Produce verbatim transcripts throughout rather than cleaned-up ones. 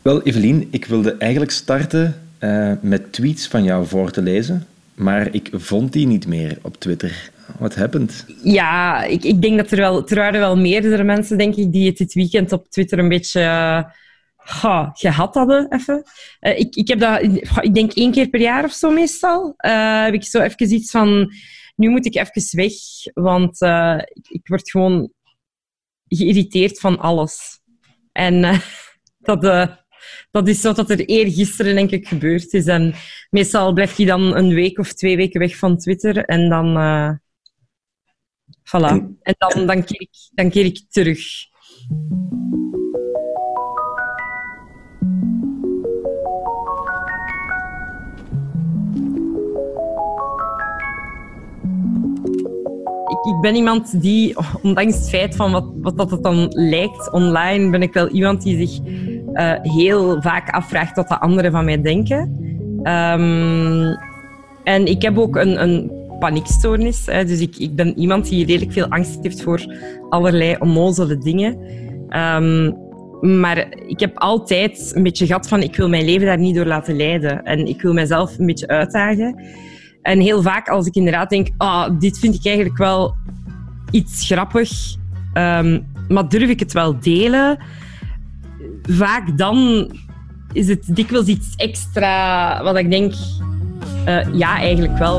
Wel, Evelien, ik wilde eigenlijk starten uh, met tweets van jou voor te lezen, maar ik vond die niet meer op Twitter. What happened? Ja, ik, ik denk dat er wel... Er waren wel meerdere mensen, denk ik, die het dit weekend op Twitter een beetje... Uh, ha, gehad hadden, even. Uh, ik, ik heb dat... Ik denk één keer per jaar of zo meestal. Uh, heb ik zo even iets van... Nu moet ik even weg, want uh, ik, ik word gewoon geïrriteerd van alles. En uh, dat... Uh, Dat is wat er eergisteren, denk ik, gebeurd is. En meestal blijf je dan een week of twee weken weg van Twitter. En dan... Uh, voilà. En, en dan, dan, keer ik, dan keer ik terug. Ik, ik ben iemand die, ondanks het feit van wat, wat dat het dan lijkt online, ben ik wel iemand die zich... Uh, heel vaak afvraagt wat de anderen van mij denken. Um, en ik heb ook een, een paniekstoornis. Hè, dus ik, ik ben iemand die redelijk veel angst heeft voor allerlei onnozele dingen. Um, maar ik heb altijd een beetje gehad van ik wil mijn leven daar niet door laten leiden. En ik wil mezelf een beetje uitdagen. En heel vaak als ik inderdaad denk, oh, dit vind ik eigenlijk wel iets grappig, um, maar durf ik het wel delen? Vaak dan is het dikwijls iets extra wat ik denk, uh, ja, eigenlijk wel.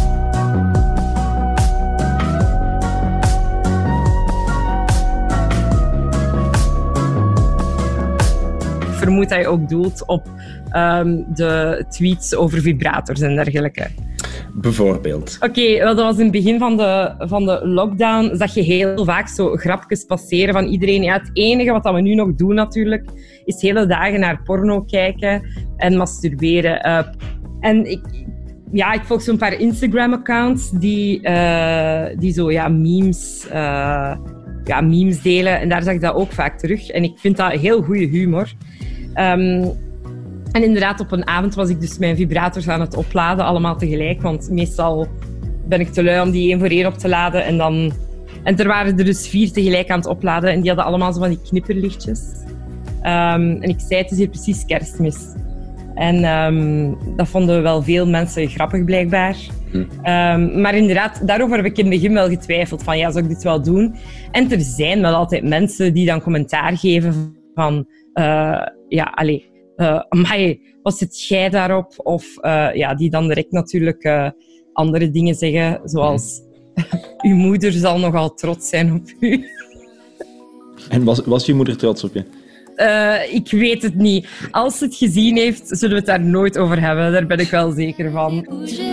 Ik vermoed dat je ook doelt op um, de tweets over vibrators en dergelijke. Bijvoorbeeld. Oké, okay, wel, dat was in het begin van de, van de lockdown. Zag je heel vaak zo grapjes passeren van iedereen. Ja, het enige wat we nu nog doen natuurlijk, is hele dagen naar porno kijken en masturberen. Uh, en ik, ja, ik volg zo'n paar Instagram-accounts die, uh, die zo ja, memes, uh, ja, memes delen. En daar zag ik dat ook vaak terug. En ik vind dat heel goede humor. Um, En inderdaad, op een avond was ik dus mijn vibrators aan het opladen, allemaal tegelijk. Want meestal ben ik te lui om die één voor één op te laden. En, dan... en er waren er dus vier tegelijk aan het opladen. En die hadden allemaal zo van die knipperlichtjes. Um, en ik zei, het is hier precies Kerstmis. En um, dat vonden wel veel mensen grappig, blijkbaar. Hm. Um, maar inderdaad, daarover heb ik in het begin wel getwijfeld. Van, ja, zou ik dit wel doen? En er zijn wel altijd mensen die dan commentaar geven van... Uh, ja, allee... Uh, amai, wat zit jij daarop? Of uh, ja, die dan direct natuurlijk uh, andere dingen zeggen, zoals uw moeder zal nogal trots zijn op u. En was, was je moeder trots op je? Uh, ik weet het niet. Als ze het gezien heeft, zullen we het daar nooit over hebben. Daar ben ik wel zeker van.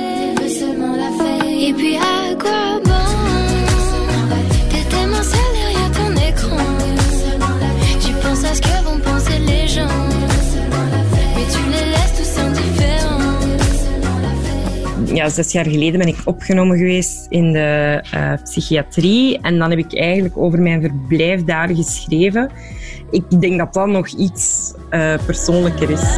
Ja, zes jaar geleden ben ik opgenomen geweest in de uh, psychiatrie. En dan heb ik eigenlijk over mijn verblijf daar geschreven. Ik denk dat dat nog iets uh, persoonlijker is.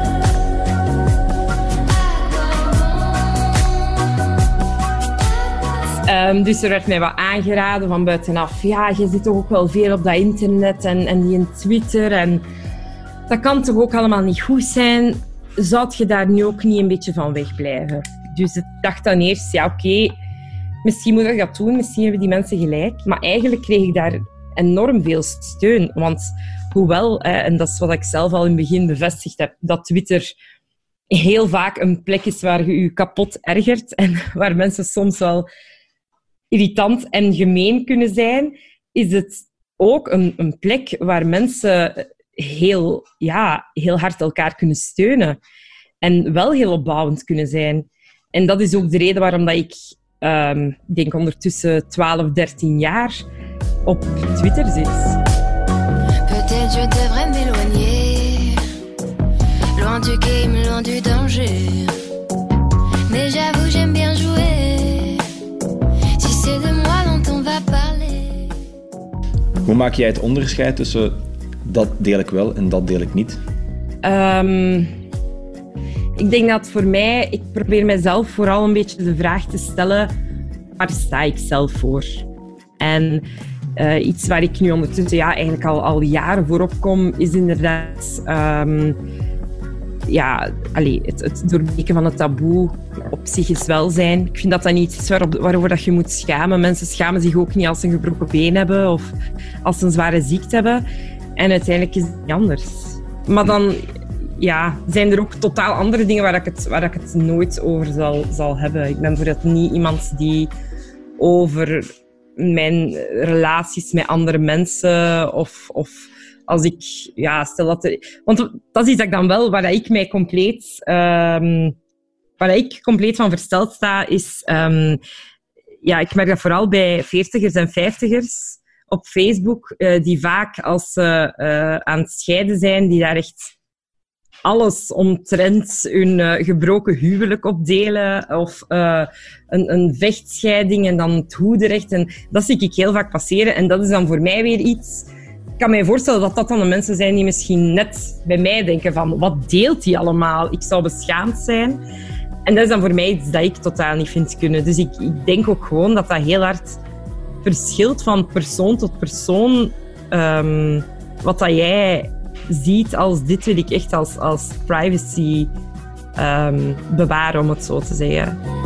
Um, dus er werd mij wat aangeraden van buitenaf. Ja, je zit toch ook wel veel op dat internet en, en die in Twitter. En dat kan toch ook allemaal niet goed zijn? Zou je daar nu ook niet een beetje van wegblijven? Dus ik dacht dan eerst, ja oké, okay, misschien moet ik dat doen, misschien hebben die mensen gelijk. Maar eigenlijk kreeg ik daar enorm veel steun. Want hoewel, en dat is wat ik zelf al in het begin bevestigd heb, dat Twitter heel vaak een plek is waar je je kapot ergert en waar mensen soms wel irritant en gemeen kunnen zijn, is het ook een, een plek waar mensen heel, ja, heel hard elkaar kunnen steunen. En wel heel opbouwend kunnen zijn. En dat is ook de reden waarom dat ik, um, denk ondertussen twaalf, dertien jaar op Twitter zit. Peut-être je devrais m'éloigner. Loin du game, loin du danger. Mais j'avoue, j'aime bien jouer. Si c'est de moi dont on va parler. Hoe maak jij het onderscheid tussen dat deel ik wel en dat deel ik niet? Um, ik denk dat voor mij... Ik probeer mezelf vooral een beetje de vraag te stellen... Waar sta ik zelf voor? En Uh, iets waar ik nu ondertussen ja, eigenlijk al, al jaren voorop kom, is inderdaad um, ja, allee, het, het doorbreken van het taboe op psychisch welzijn. Ik vind dat dat niet iets waarop, waarover dat je moet schamen. Mensen schamen zich ook niet als ze een gebroken been hebben of als ze een zware ziekte hebben. En uiteindelijk is het niet anders. Maar dan ja, zijn er ook totaal andere dingen waar ik het, waar ik het nooit over zal, zal hebben. Ik ben bijvoorbeeld niet iemand die over mijn relaties met andere mensen of, of als ik, ja, stel dat er, want dat is iets dat ik dan wel, waar ik mij compleet, um, waar ik compleet van versteld sta, is, um, ja, ik merk dat vooral bij veertigers en vijftigers op Facebook, uh, die vaak als ze uh, aan het scheiden zijn, die daar echt alles omtrent hun uh, gebroken huwelijk opdelen of uh, een, een vechtscheiding en dan het hoederecht. En dat zie ik heel vaak passeren en dat is dan voor mij weer iets. Ik kan me voorstellen dat dat dan de mensen zijn die misschien net bij mij denken van wat deelt die allemaal? Ik zou beschaamd zijn. En dat is dan voor mij iets dat ik totaal niet vind kunnen. Dus ik, ik denk ook gewoon dat dat heel hard verschilt van persoon tot persoon. Um, wat dat jij ziet als dit wil ik echt als, als privacy um, bewaren, om het zo te zeggen.